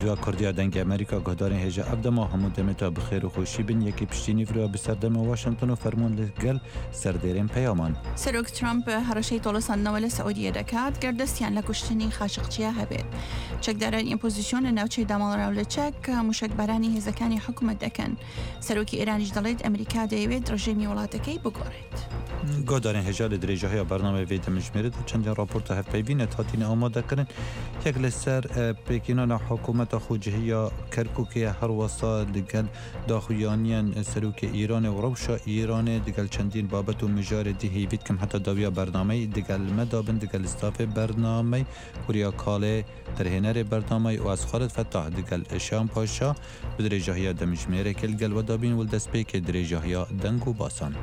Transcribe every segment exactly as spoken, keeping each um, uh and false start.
جوا کردیا دنگ امریکا گهدارن هجا ابدما همو دمتا بخیر و خوشی بن یکی پشتینی فروا بسردم واشنطن و فرمون لگل سردیرین پیامان. سروک ترامپ هرشی طولسان نوال سعودیه دکات گردستیان لکشتنی خاشقچیه هبید. چک دارن این پوزیشن نوچه دامال راول چک مشک برانی هزکانی حکومت دکن. سروکی ایرانیش دلید امریکا دیوید رژیمی ولاتکی بگورید. گهدارن هجا لدرجه های برنامه وید مجمرد چند راپورت هف پیوین تاتین آماده کردن یک لسر پکینان حکومت خوجهیا کرکوکی هر وسا دگل داخویانیان سروک ایران و روشا ایران دگل چندین بابت و مجار دیهیوید کم حتی داویا برنامه دگل مدابن دگل استاف برنامه وریا کاله ترهنر برنامه و از خالد فتح دگل شام پاشا بدرجه های دمجمره کل گل و دابین ولدست پیک درجه های دنگو باسان.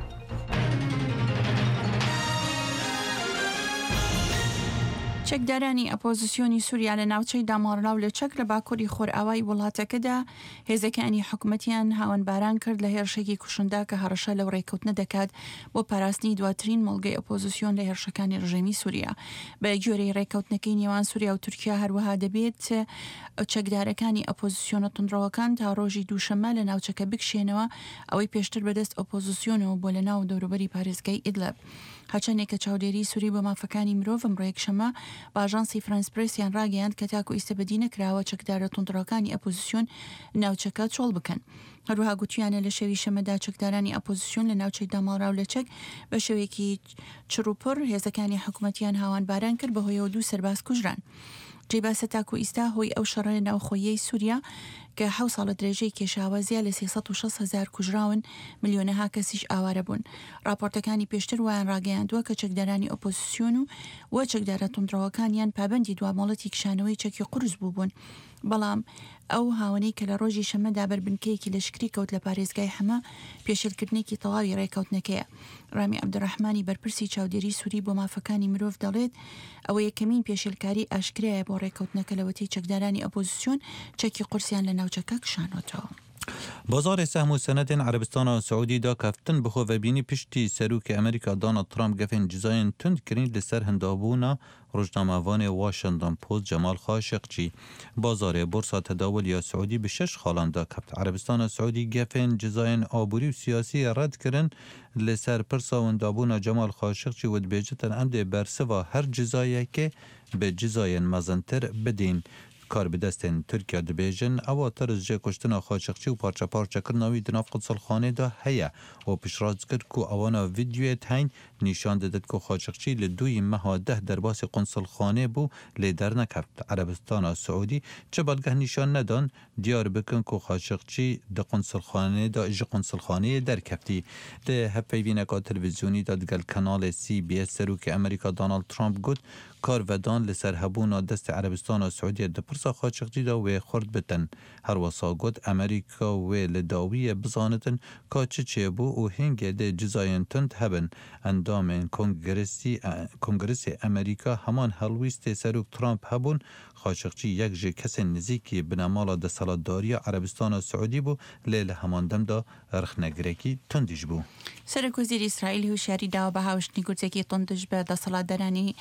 چکدارانی اپوزیسیونی سووریا لە ناوچەی داماڕلاو لە چەک لە باکووری خۆرئاوای وڵاتەکەدا هێزەکانی حکوومەتیان هاوانباران کرد لە هێرشێکی کوشندا کە هەڕەشە لەو ڕێکەوتنە دەکات بۆ پاراستنی دواترین مۆڵگەی ئۆپۆزیسیۆن لە هێرشەکانی ڕژێمی سووریا. بە گوێرەی ڕێکەوتنەکەی نێوان سووریا و تورکیا هەروەها دەبێت چەکدارەکانی ئۆپۆزیسیۆنە توندڕەوەکان تا ڕۆژی دووشەممە لە ناوچەکە بکشێنەوە ئەوەی پێشتر بەدەست ئۆپۆزیسیۆنەوە بۆ لە ناو دەوروبەری پارێزگای ئیدلب. هەچەندێک کە چاودێری سووری بە مافەکانی مرۆڤ ئەمڕۆ یەکشەممە باژانسی فرانس پرسیان ڕاگەیاند کە تاکو ئیسەبەدی نەکراوە چەکدارە توندڕەکانی ئەپۆزیسیۆن ناوچەکە چۆڵ بکەن. هەروها گوتیانە لە شەوی شەمەدا چەکدارانی ئەپۆزیسیۆن لە ناوچەی داماڕاو لە چەک بە شێوەیەکی چڕوپڕ هێزەکانی حکوومەتیان هاوانباران کرد بەهۆیەوە دوو سەرباز کوژران. جێباسە تاکو ئیستا هۆی ئەو شەڕە ناوخۆیەی سووریا کە حەوت ساڵە درێژەی کێشاوازیە لە سێسەد و شەش هەزار کوژراون ملیۆنەها کەسیش ئاوارە بوون. راپۆرتەکانی پێشتر وایان ڕاگەیاندووە کە چەکدارانی ئۆپۆزیسیۆن و وە چەکدارە توندڕەوەکانیان پابەندی دوامەڵەتی کشانەوەی چەکی قورس بوو بوون. بەڵام ئەو هاوانەی کە لە ڕۆژی شەمەدا بەربنکەیەکی لەشکری کەوت لە پارێزگای هەمە پێشێلکردنێکی تەواوی ڕێکەوتنەکەیە. ڕامی عەبدوڕەحمانی بەرپرسی چاودێری سووری بۆ مافەکانی مرۆڤ دەڵێت ئەوە یەکەمین پێشێلکاری ئاشکرایە بۆ ڕێکەوتنەکە لەوەتەی چەکدارانی ئۆپۆزیسیۆن چەکی قورسیان لە ناوچەکە کشانەوەتەوە. بازار سهم و سند عربستان و سعودی دا کفتن بخو و بینی پشتی سروک امریکا دونالد ترامپ گفن جزاین تند کرین لسر هندابونا روزنامه‌وان واشنطن پست جمال خاشقچی. بازار بورصه تداول یا سعودی به شش خالان دا کفت. عربستان و سعودی گفن جزاین آبوری و سیاسی رد کرن لسر پرسا و هندابونا جمال خاشقچی و دبیجتن امده برسوا هر جزایی که به جزاین مزنتر بدین. کار به دستن ترکیه دبیجن او ترز جه کشتنا خاشقچی و پارچه پارچه کرناوی دناف قدسل خانه دا هیا و پیشراز کرد که اوانا ویدیوی تاین نشان دادد که خاشقچی لدوی مها ده در باس قنصل خانه بو لیدر نکفت. عربستان و سعودی چه بلگه نشان ندان دیار بکن که خاشقچی ده قنصل خانه دا اج قنصل خانه در کفتی. ده هفیوین اکا تلویزیونی داد گل کانال سی بی اس سروک امریکا دونالد ترامپ گود کار ودان لسر هبونا دست عربستان و سعودی ده پرسا خاشقچی دا و خورد بتن. هر وسا گود امریکا و لداوی بزانتن که چه چه بو و هنگه ده جزاین تند هبن. اندام کنگرسی کنگرس امریکا همان هلویست سروک ترامپ هبون. خاشقچی یک جه کس نزیکی بنامالا ده سالداری عربستان و سعودی بو لیل همان دم دا رخنگرکی تندش بو. سرک وزیر اسرائیل هوشیاری دا به هاوشتنی گرزکی تندش به ده سالدارانی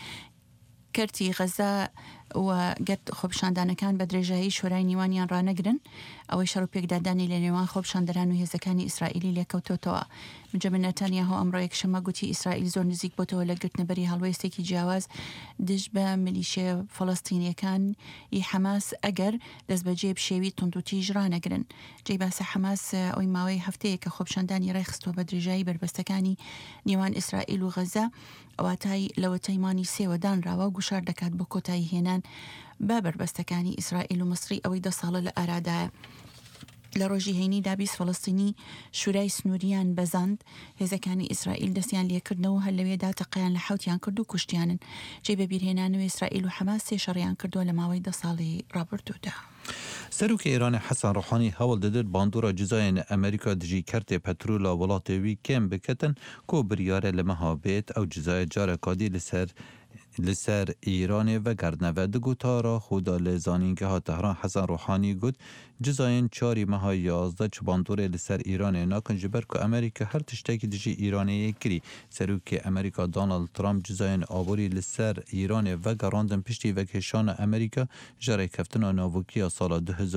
کرتی غزه و گرد خوبشاندانەکان بە درێژایی شۆرای نیوانیان ڕانەگرن ئەوەی شەڕ و پێکدادانی لە نێوان خۆپشاندەران و هێزەکانی ئیسرائیلی لێکەوتۆتەوە. بنجەمین نەتانیاهو ئەمڕۆ یەکشەممە گوتی ئیسرائیل زۆر نزیک بۆتەوە لە گرتنەبەری هەڵوێستێکی جیاواز دژ بە میلیشە فەڵەستینیەکانی حەماس ئەگەر دەست بەجێ بشێوی توندوتیژ ڕانەگرن. جێی باسە حەماس ئەوی ماوەی هەفتەیە کە خۆپشاندانی ڕێخستوە بە درێژایی بربەستەکانی نێوان ئیسرائیل و غەزە ئەواتای لەوەتەی مانی سێوە دانراوە و گوشار دەکات بۆ کۆتایی هێنان بە بربەستەکانی ئیسرائیل و مەسری ئەوەی دە ساڵە لە ئارادایە. لە ڕۆژی هەینی دابیست فەڵەستینی شورای سنووریان بەزاند هێزەکانی ئیسرائیل دەستیان لێکردنەوە هەر لەوێدا تەقیان لە حوتیان کرد و کوشتیانن. جێ بە بیرهێنانەوە ئیسرائیل و حەماس سێ شەڕیان کردووە لە ماوەی دە ساڵی ڕابردوودا. سروک ایران حسن روحانی حول دادر باندورا جزاین امریکا دجی کرت پترولا ولاتوی کم بکتن کو بریاره لمها بیت او جزای جاره کادی لسر لسر ایران و گردنه و دگو تارا خودا لزانینگه ها تهران حسن روحانی گود جزاین چاری ماه یازده چباندور لسر ایران ناکن جبر که امریکا هر تشتاکی دجی ایرانی کری سروک امریکا دونالد ترامپ جزاین آبوری لسر ایران و گراندن پشتی و کشان امریکا جاره کفتن ناوکی سال دو هزار